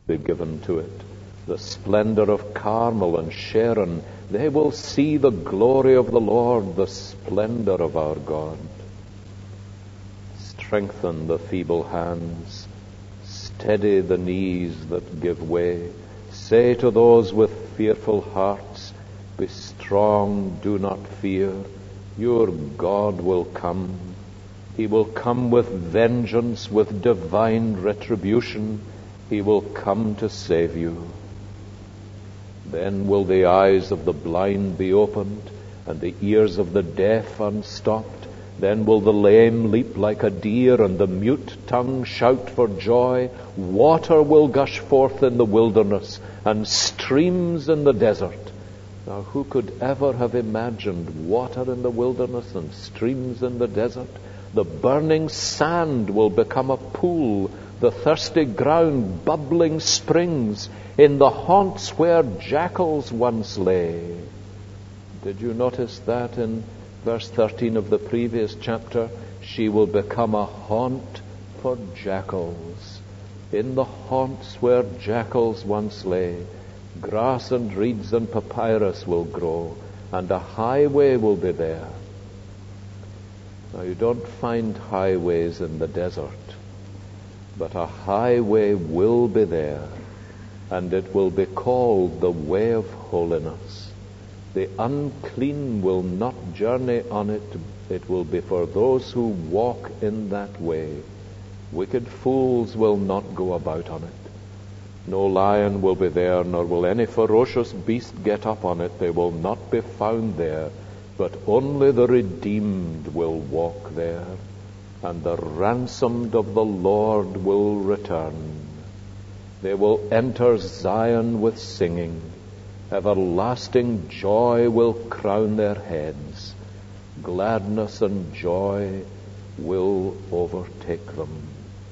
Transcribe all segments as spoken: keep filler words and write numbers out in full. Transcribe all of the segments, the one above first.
be given to it. The splendor of Carmel and Sharon, they will see the glory of the Lord, the splendor of our God. Strengthen the feeble hands, steady the knees that give way. Say to those with fearful hearts, be strong, do not fear. Your God will come. He will come with vengeance, with divine retribution. He will come to save you. Then will the eyes of the blind be opened, and the ears of the deaf unstopped. Then will the lame leap like a deer, and the mute tongue shout for joy. Water will gush forth in the wilderness, and streams in the desert. Now, who could ever have imagined water in the wilderness and streams in the desert? The burning sand will become a pool, the thirsty ground bubbling springs, in the haunts where jackals once lay. Did you notice that in verse thirteen of the previous chapter? She will become a haunt for jackals. In the haunts where jackals once lay, grass and reeds and papyrus will grow, and a highway will be there. Now, you don't find highways in the desert, but a highway will be there, and it will be called the way of holiness. The unclean will not journey on it. It will be for those who walk in that way. Wicked fools will not go about on it. No lion will be there, nor will any ferocious beast get up on it. They will not be found there, but only the redeemed will walk there, and the ransomed of the Lord will return. They will enter Zion with singing. Everlasting joy will crown their heads. Gladness and joy will overtake them,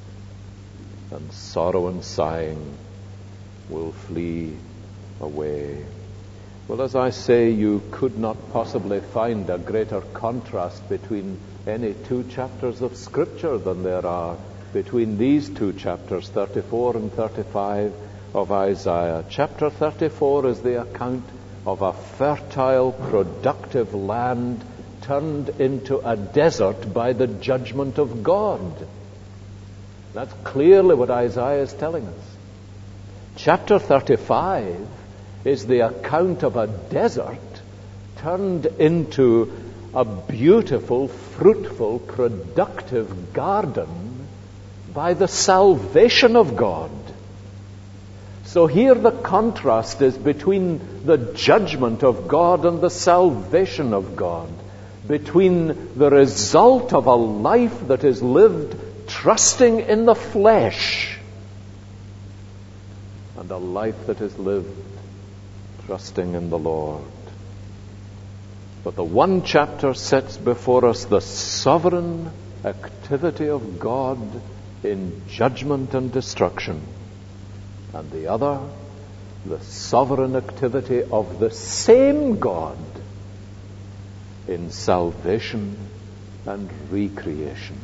and sorrow and sighing will flee away. Well, as I say, you could not possibly find a greater contrast between any two chapters of Scripture than there are between these two chapters, thirty-four and thirty-five of Isaiah. Chapter thirty-four is the account of a fertile, productive land turned into a desert by the judgment of God. That's clearly what Isaiah is telling us. Chapter thirty-five is the account of a desert turned into a beautiful, fruitful, productive garden by the salvation of God. So here the contrast is between the judgment of God and the salvation of God, between the result of a life that is lived trusting in the flesh and a life that is lived trusting in the Lord. But the one chapter sets before us the sovereign activity of God in judgment and destruction, and the other, the sovereign activity of the same God in salvation and recreation.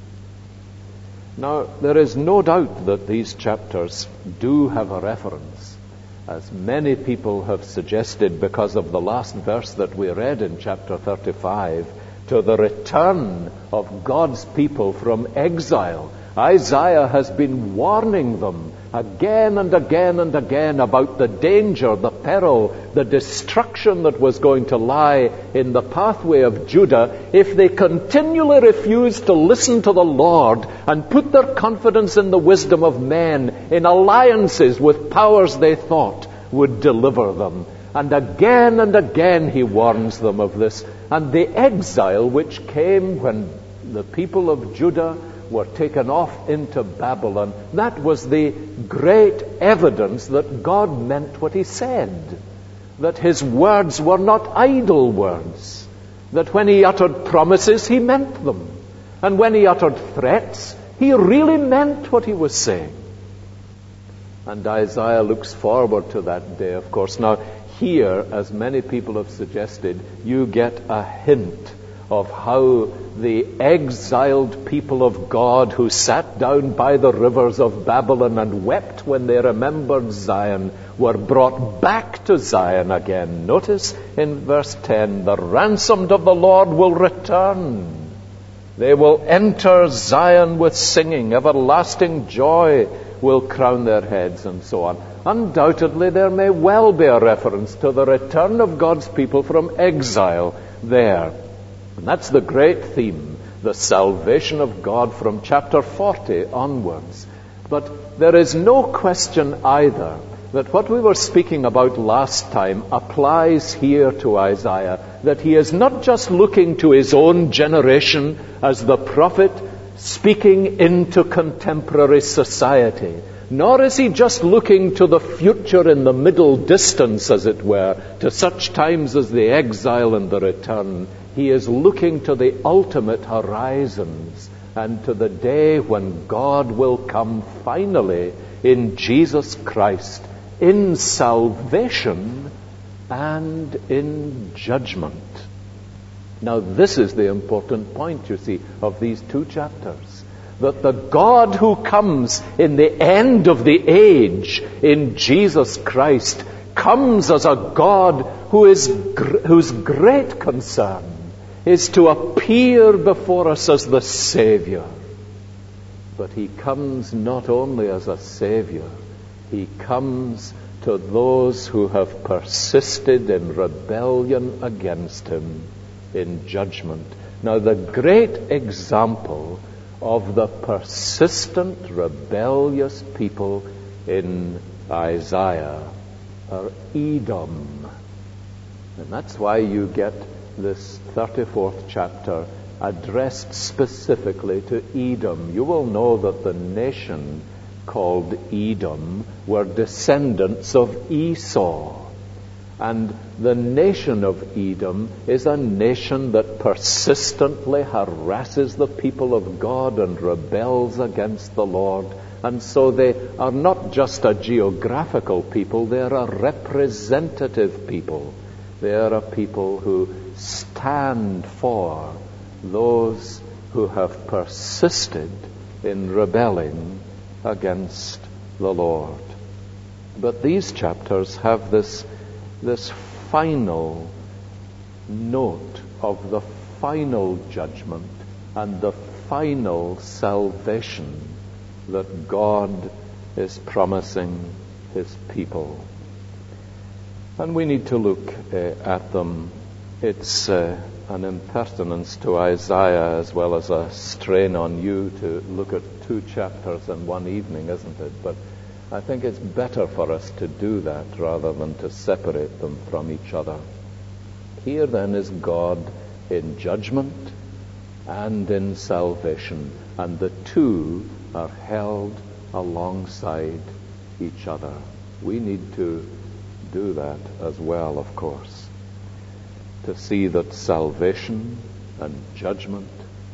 Now, there is no doubt that these chapters do have a reference, as many people have suggested because of the last verse that we read in chapter thirty-five, to the return of God's people from exile. Isaiah has been warning them again and again and again about the danger, the peril, the destruction that was going to lie in the pathway of Judah if they continually refused to listen to the Lord and put their confidence in the wisdom of men, in alliances with powers they thought would deliver them. And again and again he warns them of this. And the exile which came when the people of Judah were taken off into Babylon, that was the great evidence that God meant what he said, that his words were not idle words, that when he uttered promises, he meant them, and when he uttered threats, he really meant what he was saying. And Isaiah looks forward to that day, of course. Now, here, as many people have suggested, you get a hint of how the exiled people of God who sat down by the rivers of Babylon and wept when they remembered Zion were brought back to Zion again. Notice in verse ten, the ransomed of the Lord will return. They will enter Zion with singing. Everlasting joy will crown their heads, and so on. Undoubtedly, there may well be a reference to the return of God's people from exile there. And that's the great theme, the salvation of God from chapter forty onwards. But there is no question either that what we were speaking about last time applies here to Isaiah, that he is not just looking to his own generation as the prophet speaking into contemporary society, nor is he just looking to the future in the middle distance, as it were, to such times as the exile and the return. He is looking to the ultimate horizons and to the day when God will come finally in Jesus Christ, in salvation and in judgment. Now, this is the important point, you see, of these two chapters. That the God who comes in the end of the age in Jesus Christ comes as a God who is whose great concern is to appear before us as the Savior. But he comes not only as a Savior, he comes to those who have persisted in rebellion against him in judgment. Now, the great example of the persistent, rebellious people in Isaiah are Edom. And that's why you get this thirty-fourth chapter addressed specifically to Edom. You will know that the nation called Edom were descendants of Esau. And the nation of Edom is a nation that persistently harasses the people of God and rebels against the Lord. And so they are not just a geographical people, they are a representative people. They are a people who stand for those who have persisted in rebelling against the Lord. But these chapters have this this final note of the final judgment and the final salvation that God is promising his people. And we need to look uh, at them. It's uh, an impertinence to Isaiah as well as a strain on you to look at two chapters in one evening, isn't it? But I think it's better for us to do that rather than to separate them from each other. Here then is God in judgment and in salvation, and the two are held alongside each other. We need to do that as well, of course, to see that salvation and judgment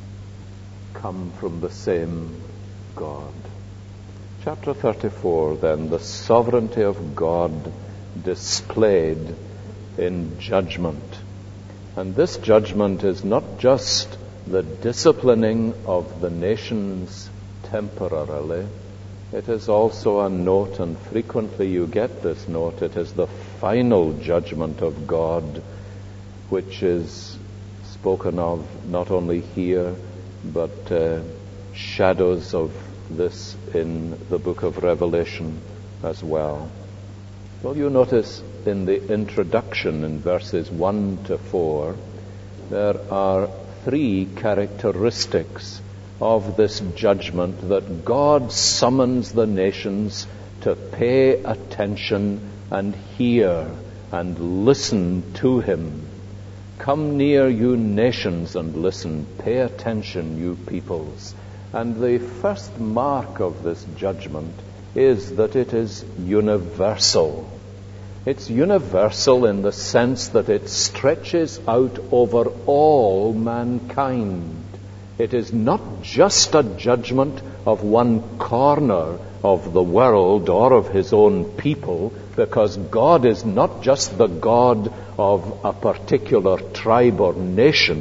come from the same God. Chapter thirty-four, then, the sovereignty of God displayed in judgment. And this judgment is not just the disciplining of the nations temporarily. It is also a note, and frequently you get this note, it is the final judgment of God, which is spoken of not only here, but uh, shadows of this in the book of Revelation as well. Well, you notice in the introduction in verses one to four, there are three characteristics of this judgment that God summons the nations to pay attention and hear and listen to him. Come near, you nations, and listen. Pay attention, you peoples. And the first mark of this judgment is that it is universal. It's universal in the sense that it stretches out over all mankind. It is not just a judgment of one corner of the world or of his own people, because God is not just the God of a particular tribe or nation.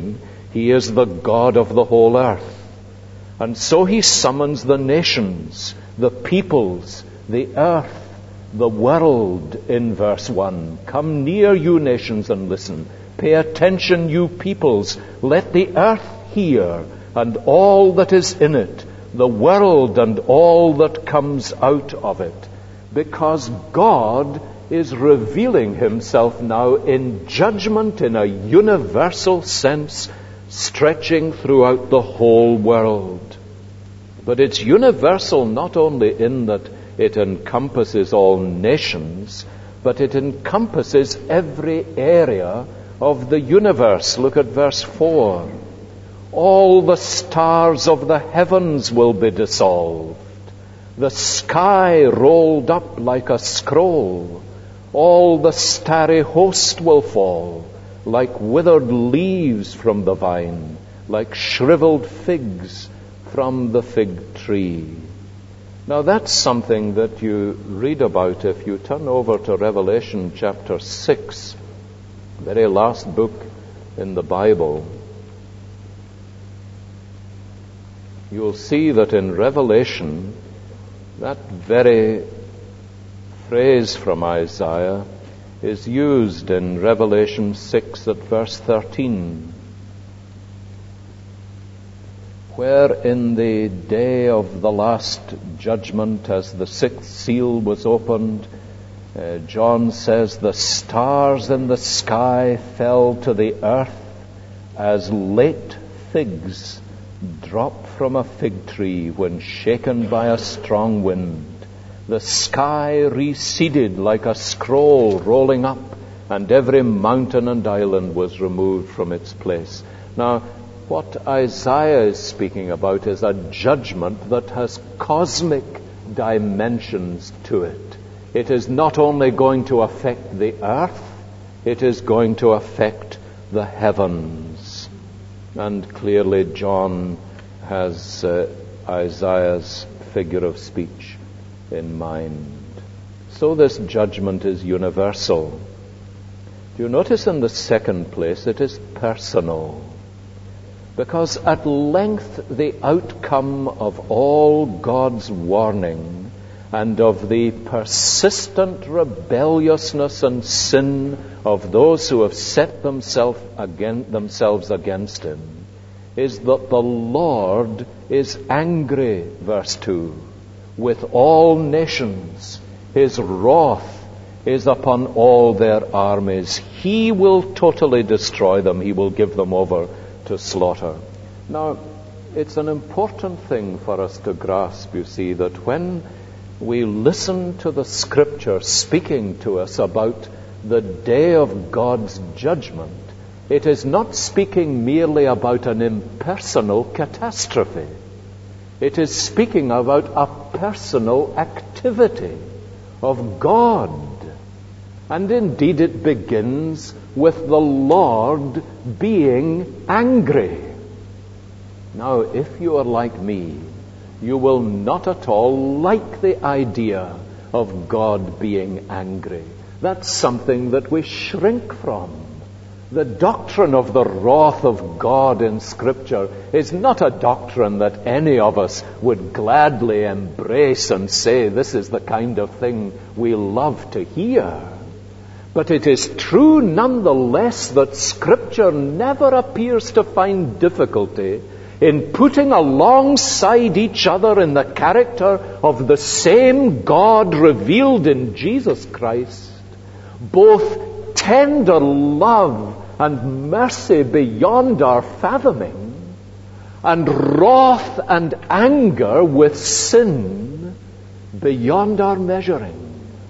He is the God of the whole earth. And so he summons the nations, the peoples, the earth, the world in verse one. Come near, you nations, and listen. Pay attention, you peoples. Let the earth hear, and all that is in it, the world and all that comes out of it. Because God is revealing himself now in judgment in a universal sense, stretching throughout the whole world. But it's universal not only in that it encompasses all nations, but it encompasses every area of the universe. Look at verse four. All the stars of the heavens will be dissolved, the sky rolled up like a scroll. All the starry host will fall, like withered leaves from the vine, like shriveled figs from the fig tree. Now that's something that you read about if you turn over to Revelation chapter six, very last book in the Bible. You'll see that in Revelation, that very phrase from Isaiah is used in Revelation six at verse thirteen, where in the day of the last judgment, as the sixth seal was opened, uh, John says, the stars in the sky fell to the earth as late figs drop from a fig tree when shaken by a strong wind. The sky receded like a scroll rolling up, and every mountain and island was removed from its place. Now, what Isaiah is speaking about is a judgment that has cosmic dimensions to it. It is not only going to affect the earth, it is going to affect the heavens. And clearly John has uh, Isaiah's figure of speech in mind. So this judgment is universal. Do you notice in the second place it is personal? Because at length the outcome of all God's warning and of the persistent rebelliousness and sin of those who have set themselves against, themselves against him is that the Lord is angry, verse two, with all nations. His wrath is upon all their armies. He will totally destroy them. He will give them over to slaughter. Now, it's an important thing for us to grasp, you see, that when we listen to the Scripture speaking to us about the day of God's judgment, it is not speaking merely about an impersonal catastrophe. It is speaking about a personal activity of God. And indeed it begins with the Lord being angry. Now, if you are like me, you will not at all like the idea of God being angry. That's something that we shrink from. The doctrine of the wrath of God in Scripture is not a doctrine that any of us would gladly embrace and say, this is the kind of thing we love to hear. But it is true nonetheless that Scripture never appears to find difficulty in putting alongside each other in the character of the same God revealed in Jesus Christ, both tender love and mercy beyond our fathoming, and wrath and anger with sin beyond our measuring.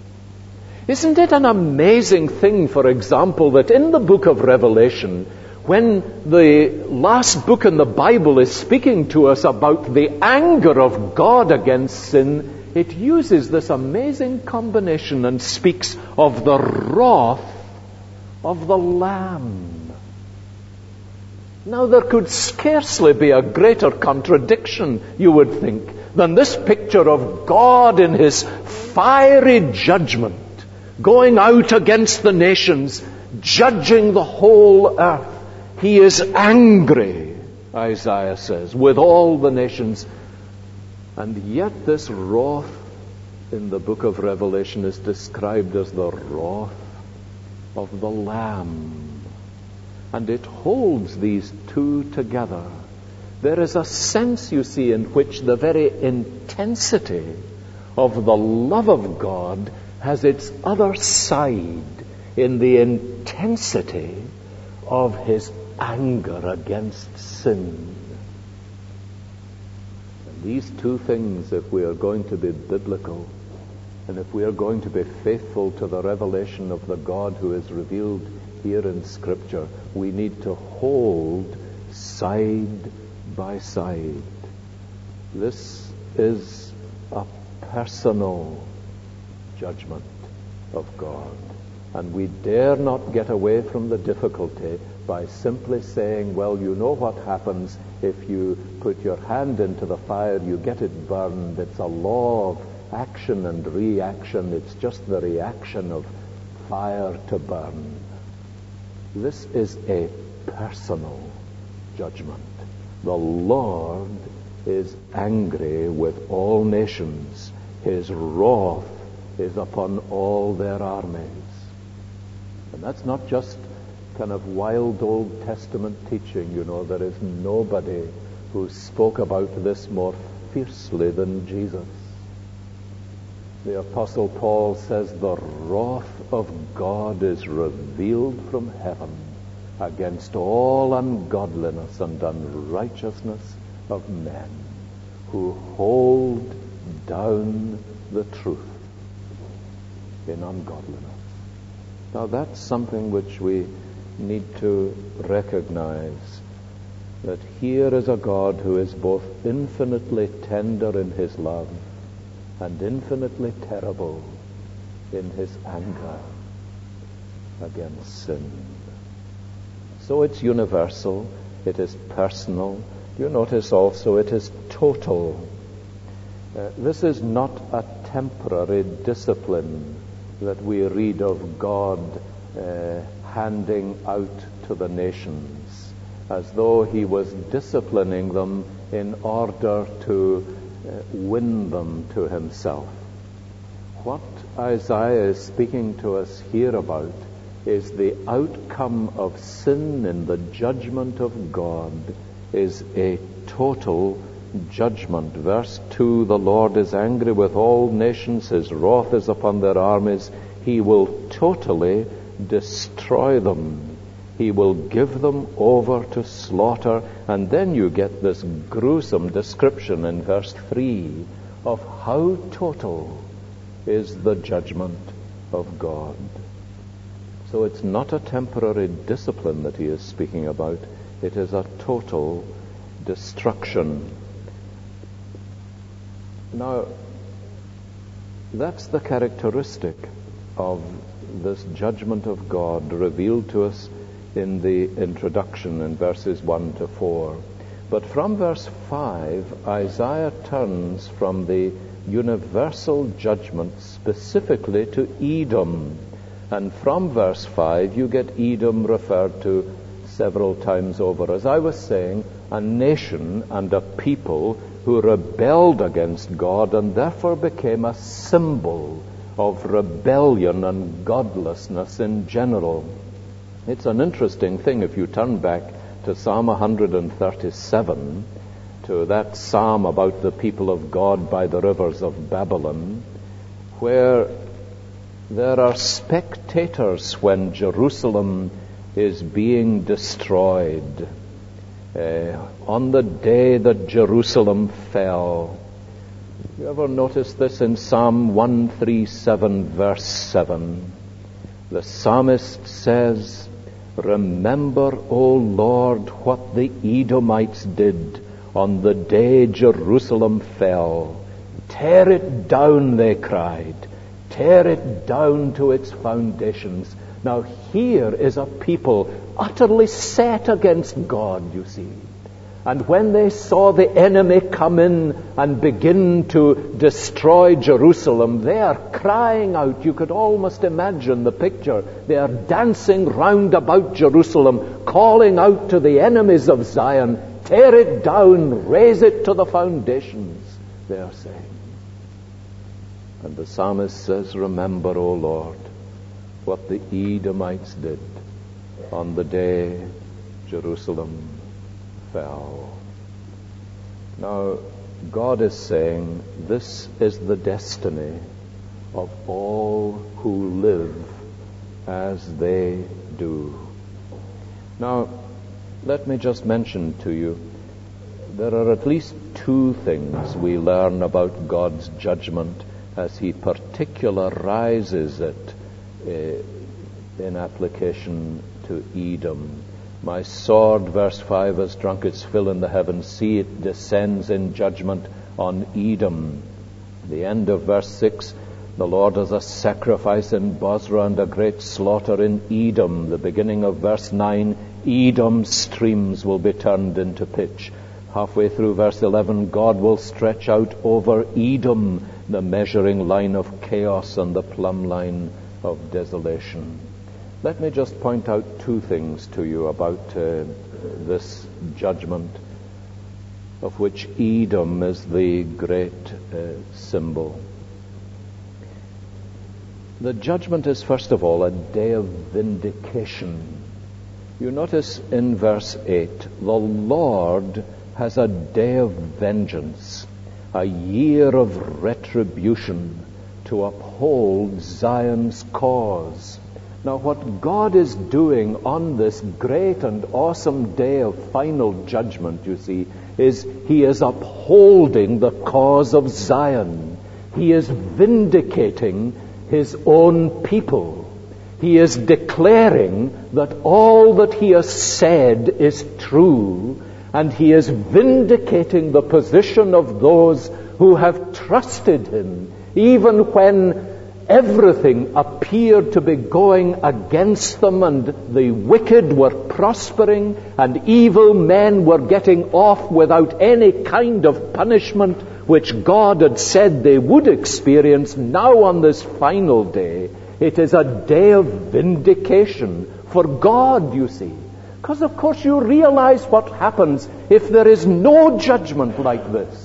Isn't it an amazing thing, for example, that in the book of Revelation, when the last book in the Bible is speaking to us about the anger of God against sin, it uses this amazing combination and speaks of the wrath of the Lamb. Now, there could scarcely be a greater contradiction, you would think, than this picture of God in his fiery judgment, going out against the nations, judging the whole earth. He is angry, Isaiah says, with all the nations. And yet this wrath in the book of Revelation is described as the wrath of the Lamb. And it holds these two together. There is a sense, you see, in which the very intensity of the love of God has its other side in the intensity of his anger against sin. And these two things, if we are going to be biblical, and if we are going to be faithful to the revelation of the God who is revealed here in Scripture, we need to hold side by side. This is a personal judgment of God. And we dare not get away from the difficulty by simply saying, well, you know what happens if you put your hand into the fire, you get it burned. It's a law of action and reaction. It's just the reaction of fire to burn. This is a personal judgment. The Lord is angry with all nations. His wrath is upon all their armies. And that's not just kind of wild Old Testament teaching, you know. There is nobody who spoke about this more fiercely than Jesus. The Apostle Paul says, the wrath of God is revealed from heaven against all ungodliness and unrighteousness of men who hold down the truth in ungodliness. Now that's something which we need to recognize, that here is a God who is both infinitely tender in his love and infinitely terrible in his anger against sin. So it's universal, it is personal. You notice also it is total. Uh, this is not a temporary discipline that we read of God uh, handing out to the nations, as though he was disciplining them in order to uh, win them to himself. What Isaiah is speaking to us here about is the outcome of sin in the judgment of God is a total judgment. Verse two, the Lord is angry with all nations, his wrath is upon their armies. He will totally destroy them. He will give them over to slaughter. And then you get this gruesome description in verse three of how total is the judgment of God. So it's not a temporary discipline that he is speaking about. It is a total destruction. Now, that's the characteristic of this judgment of God revealed to us in the introduction in verses one to four. But from verse five, Isaiah turns from the universal judgment specifically to Edom. And from verse five, you get Edom referred to several times over. As I was saying, a nation and a people who rebelled against God and therefore became a symbol of rebellion and godlessness in general. It's an interesting thing if you turn back to Psalm one thirty-seven, to that psalm about the people of God by the rivers of Babylon, where there are spectators when Jerusalem is being destroyed. Uh, on the day that Jerusalem fell. You ever notice this in Psalm one thirty-seven, verse seven? The psalmist says, "Remember, O Lord, what the Edomites did on the day Jerusalem fell. Tear it down," they cried. Tear it down to its foundations. Now here is a people utterly set against God, you see. And when they saw the enemy come in and begin to destroy Jerusalem, they are crying out. You could almost imagine the picture. They are dancing round about Jerusalem, calling out to the enemies of Zion, tear it down, raise it to the foundations, they are saying. And the psalmist says, remember, O Lord, what the Edomites did on the day Jerusalem fell. Now, God is saying, this is the destiny of all who live as they do. Now, let me just mention to you, there are at least two things we learn about God's judgment as he particularizes it uh, in application to Edom. My sword, verse five, has drunk its fill in the heavens. See, it descends in judgment on Edom. The end of verse six, the Lord has a sacrifice in Bozrah and a great slaughter in Edom. The beginning of verse nine, Edom's streams will be turned into pitch. Halfway through verse eleven, God will stretch out over Edom the measuring line of chaos and the plumb line of desolation. Let me just point out two things to you about uh, this judgment, of which Edom is the great uh, symbol. The judgment is, first of all, a day of vindication. You notice in verse eight, the Lord has a day of vengeance, a year of retribution to uphold Zion's cause. Now, what God is doing on this great and awesome day of final judgment, you see, is he is upholding the cause of Zion. He is vindicating his own people. He is declaring that all that he has said is true, and he is vindicating the position of those who have trusted him, even when everything appeared to be going against them, and the wicked were prospering, and evil men were getting off without any kind of punishment which God had said they would experience. Now on this final day, it is a day of vindication for God, you see. Because of course you realize what happens if there is no judgment like this.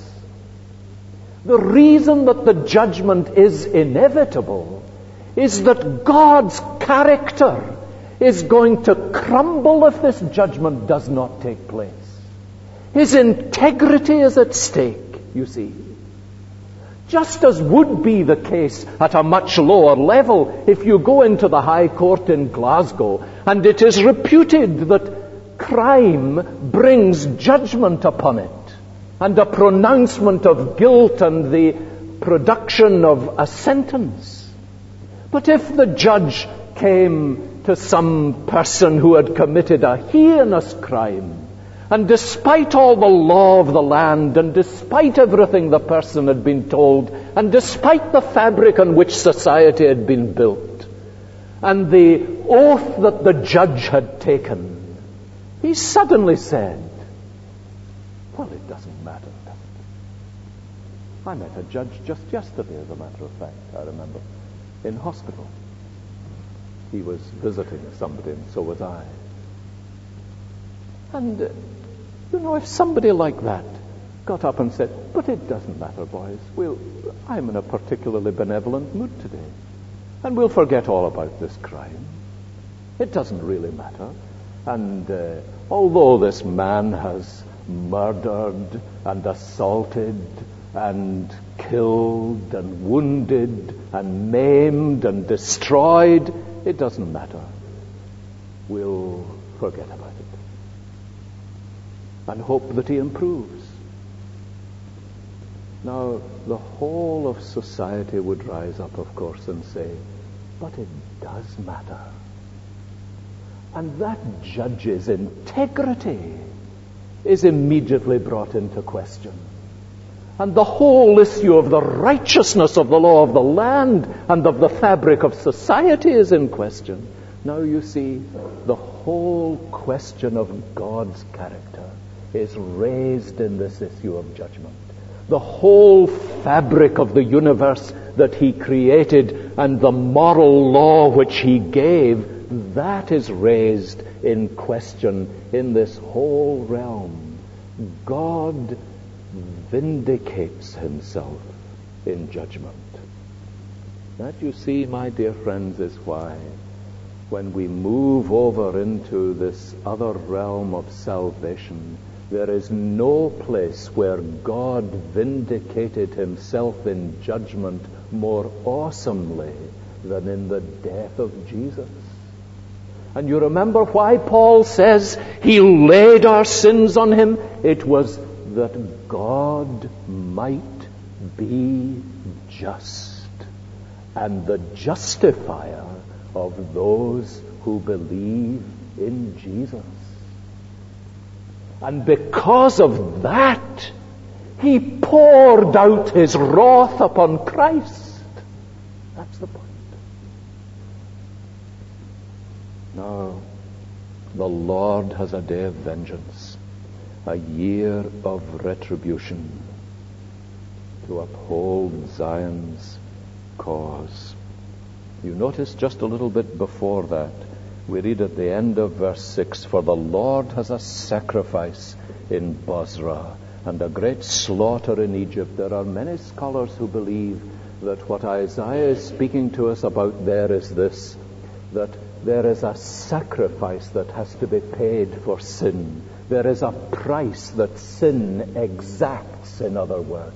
The reason that the judgment is inevitable is that God's character is going to crumble if this judgment does not take place. His integrity is at stake, you see. Just as would be the case at a much lower level if you go into the High Court in Glasgow and it is reputed that crime brings judgment upon it, and a pronouncement of guilt and the production of a sentence. But if the judge came to some person who had committed a heinous crime, and despite all the law of the land, and despite everything the person had been told, and despite the fabric on which society had been built, and the oath that the judge had taken, he suddenly said, well, it doesn't matter. I met a judge just yesterday, as a matter of fact, I remember, in hospital. He was visiting somebody, and so was I. And, uh, you know, if somebody like that got up and said, but it doesn't matter, boys, we'll, I'm in a particularly benevolent mood today, and we'll forget all about this crime. It doesn't really matter. And uh, although this man has murdered and assaulted and killed and wounded and maimed and destroyed, it doesn't matter. We'll forget about it and hope that he improves. Now, the whole of society would rise up, of course, and say, but it does matter. And that judge's integrity is immediately brought into question. And the whole issue of the righteousness of the law of the land and of the fabric of society is in question. Now you see, the whole question of God's character is raised in this issue of judgment. The whole fabric of the universe that he created and the moral law which he gave, that is raised in question in this whole realm. God vindicates himself in judgment. That, you see, my dear friends, is why when we move over into this other realm of salvation, there is no place where God vindicated himself in judgment more awesomely than in the death of Jesus. And you remember why Paul says he laid our sins on him? It was that God might be just and the justifier of those who believe in Jesus. And because of that, he poured out his wrath upon Christ. That's the point. Now, the Lord has a day of vengeance, a year of retribution to uphold Zion's cause. You notice just a little bit before that, we read at the end of verse six, "For the Lord has a sacrifice in Bozrah and a great slaughter in Egypt." There are many scholars who believe that what Isaiah is speaking to us about there is this, that there is a sacrifice that has to be paid for sin. There is a price that sin exacts, in other words.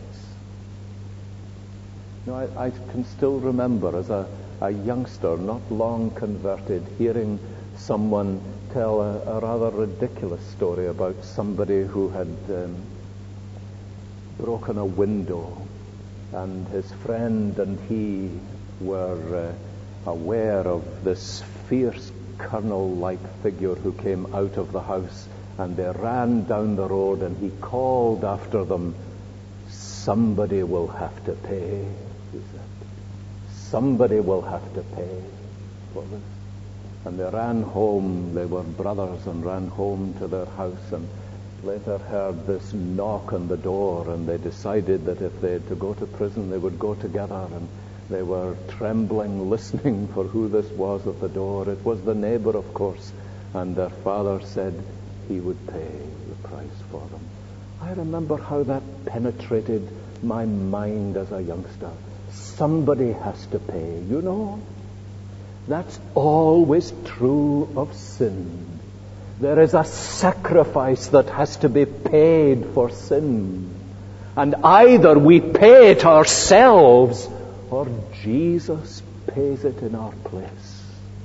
You know, I, I can still remember as a, a youngster, not long converted, hearing someone tell a, a rather ridiculous story about somebody who had um, broken a window, and his friend and he were uh, aware of this fierce colonel-like figure who came out of the house, and they ran down the road, and he called after them, "Somebody will have to pay," he said. "Somebody will have to pay for this." And they ran home. They were brothers and ran home to their house, and later heard this knock on the door, and they decided that if they had to go to prison, they would go together. And they were trembling, listening for who this was at the door. It was the neighbor, of course, and their father said he would pay the price for them. I remember how that penetrated my mind as a youngster. Somebody has to pay, you know. That's always true of sin. There is a sacrifice that has to be paid for sin. And either we pay it ourselves, or Jesus pays it in our place.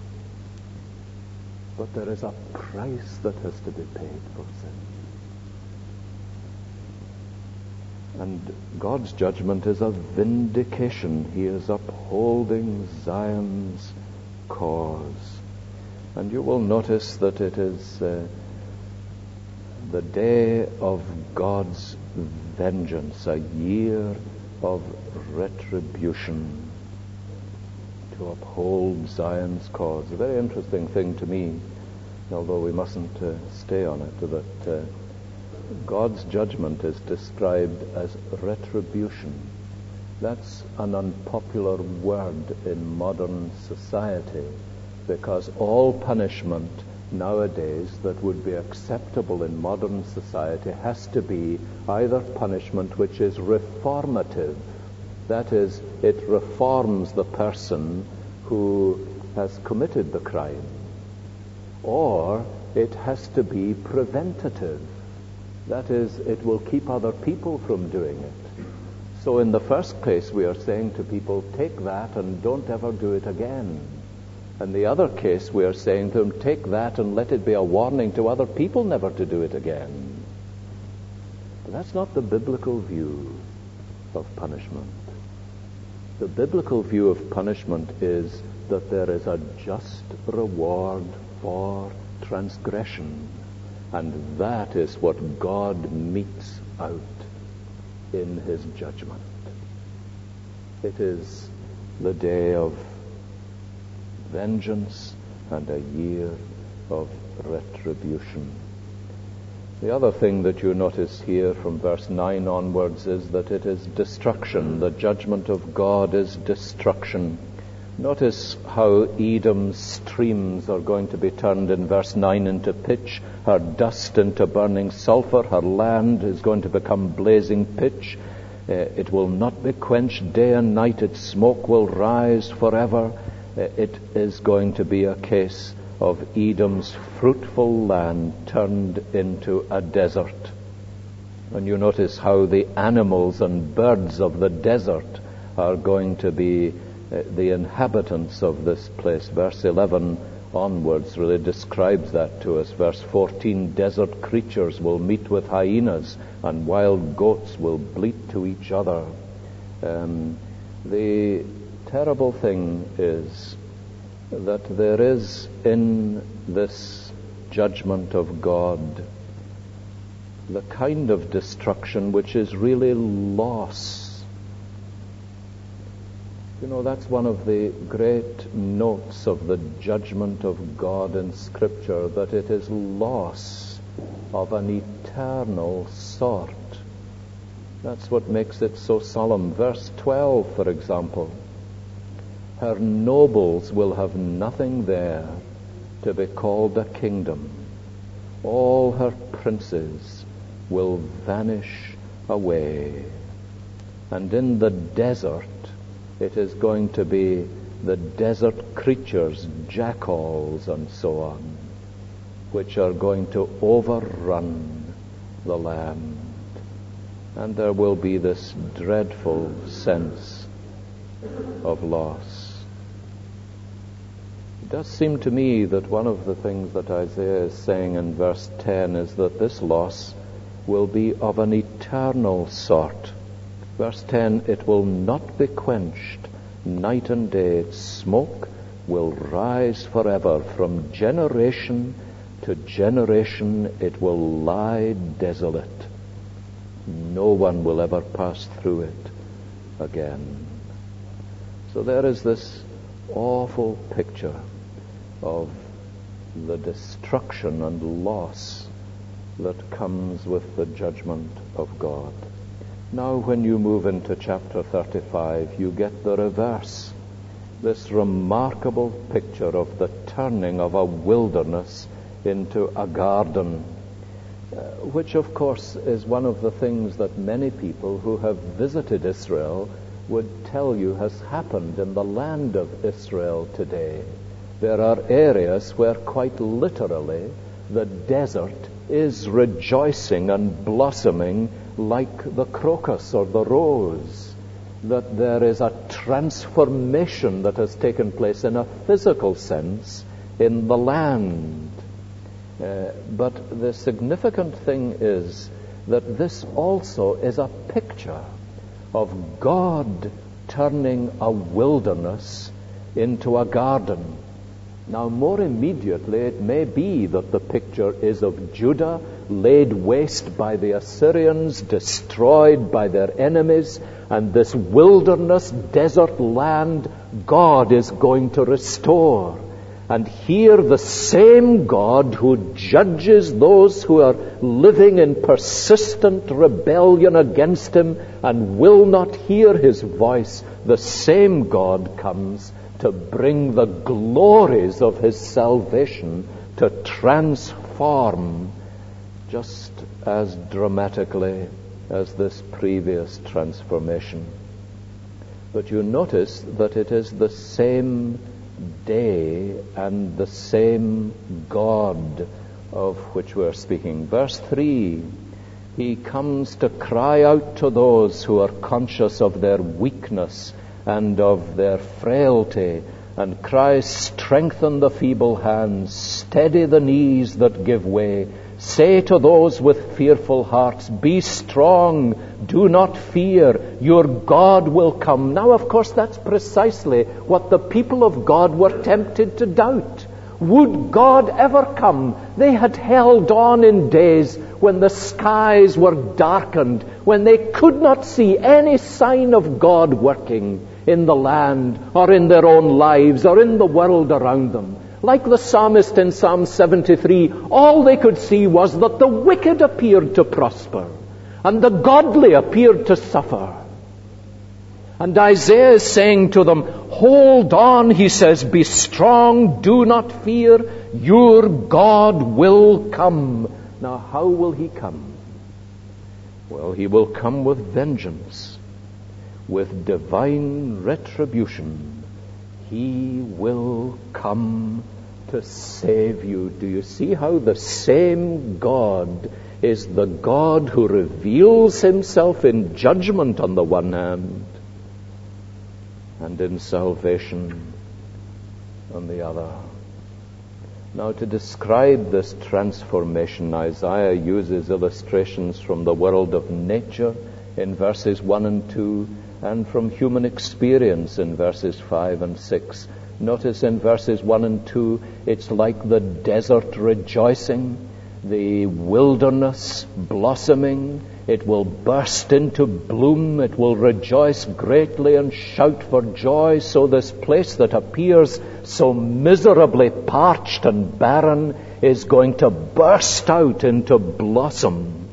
But there is a price that has to be paid for sin. And God's judgment is a vindication. He is upholding Zion's cause. And you will notice that it is uh, the day of God's vengeance, a year of retribution to uphold Zion's cause. A very interesting thing to me, although we mustn't uh, stay on it, that uh, God's judgment is described as retribution. That's an unpopular word in modern society, because all punishment nowadays that would be acceptable in modern society has to be either punishment which is reformative, that is, it reforms the person who has committed the crime, or it has to be preventative, that is, it will keep other people from doing it. So in the first case, we are saying to people, take that and don't ever do it again. In the other case, we are saying to them, take that and let it be a warning to other people never to do it again. But that's not the biblical view of punishment. The biblical view of punishment is that there is a just reward for transgression, and that is what God metes out in his judgment. It is the day of vengeance and a year of retribution. The other thing that you notice here from verse nine onwards is that it is destruction. The judgment of God is destruction. Notice how Edom's streams are going to be turned in verse nine into pitch, her dust into burning sulfur, her land is going to become blazing pitch. Uh, it will not be quenched day and night, its smoke will rise forever. Uh, it is going to be a case of Edom's fruitful land turned into a desert. And you notice how the animals and birds of the desert are going to be uh, the inhabitants of this place. Verse eleven onwards really describes that to us. Verse fourteen, desert creatures will meet with hyenas, and wild goats will bleat to each other. Um, the terrible thing is that there is in this judgment of God the kind of destruction which is really loss. You know, that's one of the great notes of the judgment of God in Scripture, that it is loss of an eternal sort. That's what makes it so solemn. Verse twelve, for example, her nobles will have nothing there to be called a kingdom. All her princes will vanish away. And in the desert, it is going to be the desert creatures, jackals and so on, which are going to overrun the land. And there will be this dreadful sense of loss. It does seem to me that one of the things that Isaiah is saying in verse ten is that this loss will be of an eternal sort. Verse ten, it will not be quenched night and day. Its smoke will rise forever. From generation to generation it will lie desolate. No one will ever pass through it again. So there is this awful picture of the destruction and loss that comes with the judgment of God. Now when you move into chapter thirty-five, you get the reverse. This remarkable picture of the turning of a wilderness into a garden, uh, which of course is one of the things that many people who have visited Israel would tell you has happened in the land of Israel today. There are areas where quite literally the desert is rejoicing and blossoming like the crocus or the rose, that there is a transformation that has taken place in a physical sense in the land. Uh, but the significant thing is that this also is a picture of God turning a wilderness into a garden. Now, more immediately, it may be that the picture is of Judah laid waste by the Assyrians, destroyed by their enemies, and this wilderness, desert land, God is going to restore. And here the same God who judges those who are living in persistent rebellion against him and will not hear his voice, the same God comes to bring the glories of his salvation, to transform just as dramatically as this previous transformation. But you notice that it is the same day and the same God of which we're speaking. Verse three, he comes to cry out to those who are conscious of their weakness and of their frailty, and cries, strengthen the feeble hands, steady the knees that give way. Say to those with fearful hearts, be strong, do not fear, your God will come. Now, of course, that's precisely what the people of God were tempted to doubt. Would God ever come? They had held on in days when the skies were darkened, when they could not see any sign of God working in the land or in their own lives or in the world around them. Like the psalmist in Psalm seventy-three, all they could see was that the wicked appeared to prosper and the godly appeared to suffer. And Isaiah is saying to them, hold on, he says, be strong, do not fear, your God will come. Now, how will he come? Well, he will come with vengeance, with divine retribution. He will come to save you. Do you see how the same God is the God who reveals himself in judgment on the one hand and in salvation on the other? Now, to describe this transformation, Isaiah uses illustrations from the world of nature in verses one and two, and from human experience in verses five and six. Notice in verses one and two, it's like the desert rejoicing, the wilderness blossoming. It will burst into bloom. It will rejoice greatly and shout for joy. So this place that appears so miserably parched and barren is going to burst out into blossom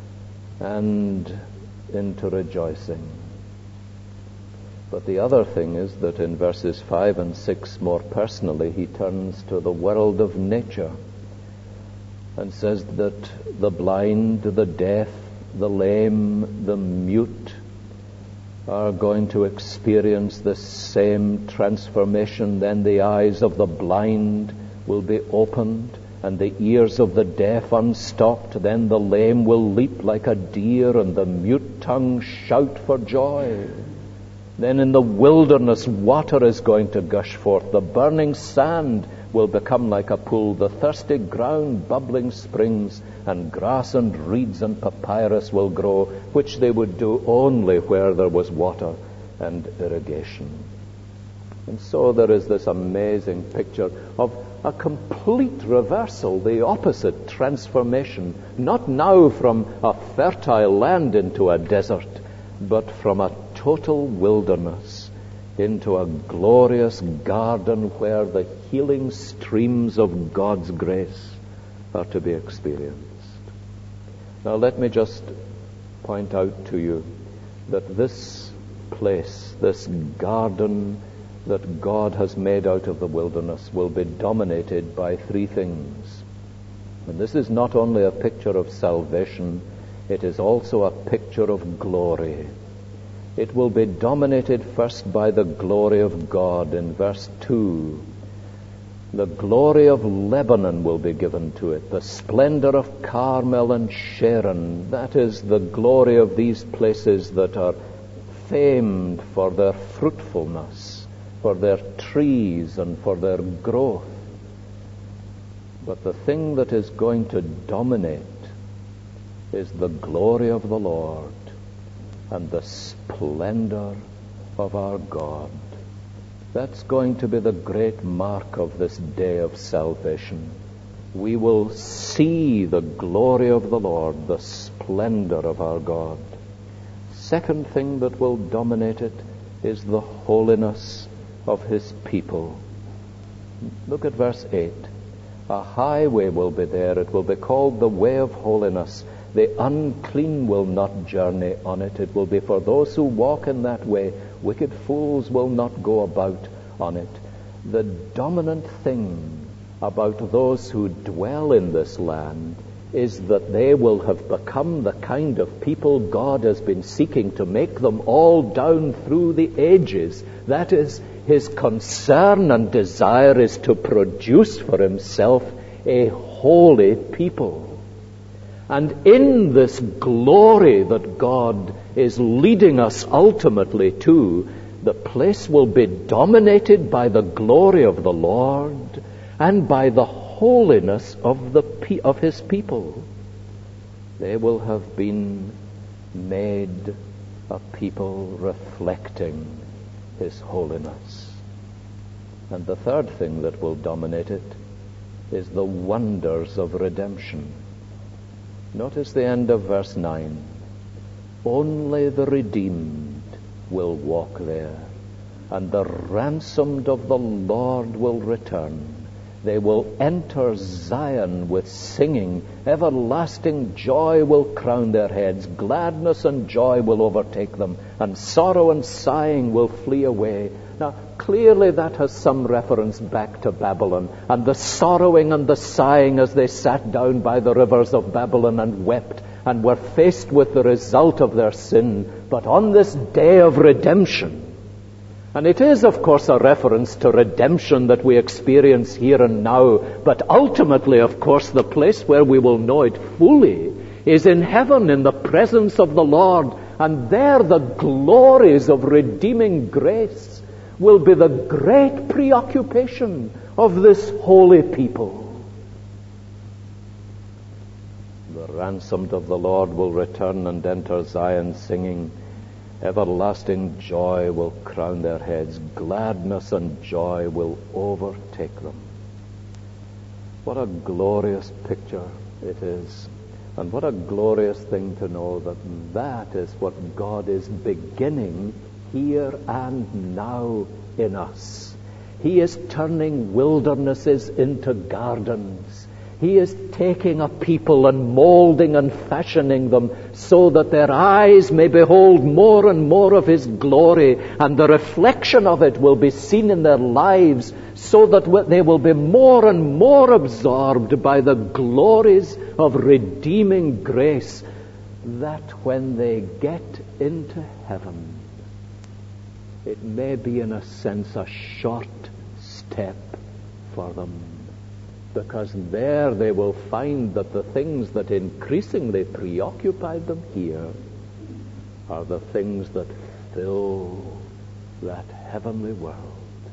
and into rejoicing. But the other thing is that in verses five and six, more personally, he turns to the world of nature and says that the blind, the deaf, the lame, the mute are going to experience the same transformation. Then the eyes of the blind will be opened and the ears of the deaf unstopped. Then the lame will leap like a deer and the mute tongue shout for joy. Then in the wilderness water is going to gush forth. The burning sand will become like a pool, the thirsty ground bubbling springs, and grass and reeds and papyrus will grow, which they would do only where there was water and irrigation. And so there is this amazing picture of a complete reversal, the opposite transformation, not now from a fertile land into a desert, but from a total wilderness into a glorious garden where the healing streams of God's grace are to be experienced. Now let me just point out to you that this place, this garden that God has made out of the wilderness, will be dominated by three things. And this is not only a picture of salvation, it is also a picture of glory. It will be dominated first by the glory of God. In verse two, the glory of Lebanon will be given to it, the splendor of Carmel and Sharon. That is the glory of these places that are famed for their fruitfulness, for their trees and for their growth. But the thing that is going to dominate is the glory of the Lord and the splendor of our God. That's going to be the great mark of this day of salvation. We will see the glory of the Lord, the splendor of our God. Second thing that will dominate it is the holiness of his people. Look at verse eight. A highway will be there. It will be called the way of holiness. The unclean will not journey on it. It will be for those who walk in that way. Wicked fools will not go about on it. The dominant thing about those who dwell in this land is that they will have become the kind of people God has been seeking to make them all down through the ages. That is, his concern and desire is to produce for himself a holy people. And in this glory that God is leading us ultimately to, the place will be dominated by the glory of the Lord and by the holiness of the pe- of his people. They will have been made a people reflecting his holiness. And the third thing that will dominate it is the wonders of redemption. Notice the end of verse nine. Only the redeemed will walk there, and the ransomed of the Lord will return. They will enter Zion with singing. Everlasting joy will crown their heads. Gladness and joy will overtake them, and sorrow and sighing will flee away. Now, clearly that has some reference back to Babylon, and the sorrowing and the sighing as they sat down by the rivers of Babylon and wept and were faced with the result of their sin. But on this day of redemption, and it is, of course, a reference to redemption that we experience here and now, but ultimately, of course, the place where we will know it fully is in heaven, in the presence of the Lord, and there the glories of redeeming grace will be the great preoccupation of this holy people. The ransomed of the Lord will return and enter Zion singing. Everlasting joy will crown their heads. Gladness and joy will overtake them. What a glorious picture it is. And what a glorious thing to know that that is what God is beginning here and now in us. He is turning wildernesses into gardens. He is taking a people and molding and fashioning them so that their eyes may behold more and more of His glory, and the reflection of it will be seen in their lives, so that they will be more and more absorbed by the glories of redeeming grace, that when they get into heaven, it may be in a sense a short step for them. Because there they will find that the things that increasingly preoccupied them here are the things that fill that heavenly world.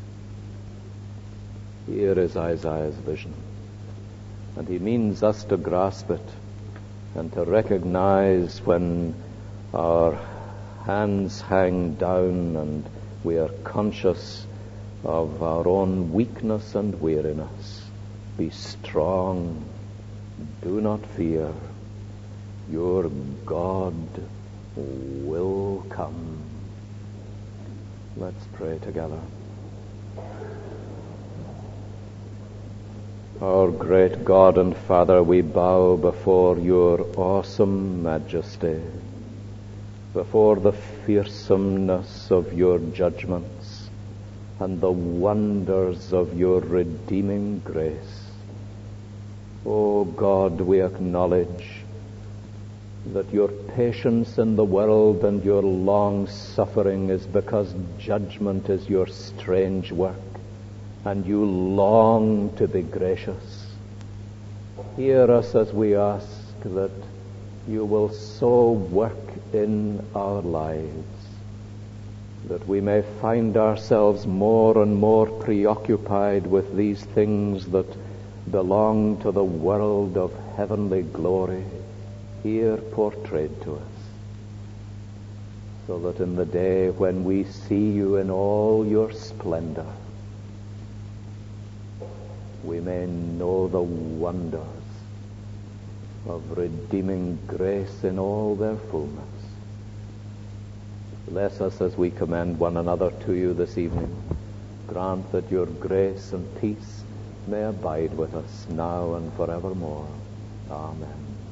Here is Isaiah's vision, and he means us to grasp it and to recognize when our hands hang down and we are conscious of our own weakness and weariness. Be strong. Do not fear. Your God will come. Let's pray together. Our great God and Father, we bow before your awesome majesty, before the fearsomeness of your judgments and the wonders of your redeeming grace. O God, we acknowledge that your patience in the world and your long suffering is because judgment is your strange work, and you long to be gracious. Hear us as we ask that you will so work in our lives that we may find ourselves more and more preoccupied with these things that belong to the world of heavenly glory here portrayed to us, so that in the day when we see you in all your splendor, we may know the wonders of redeeming grace in all their fullness. Bless us as we commend one another to you this evening. Grant that your grace and peace may abide with us now and forevermore. Amen.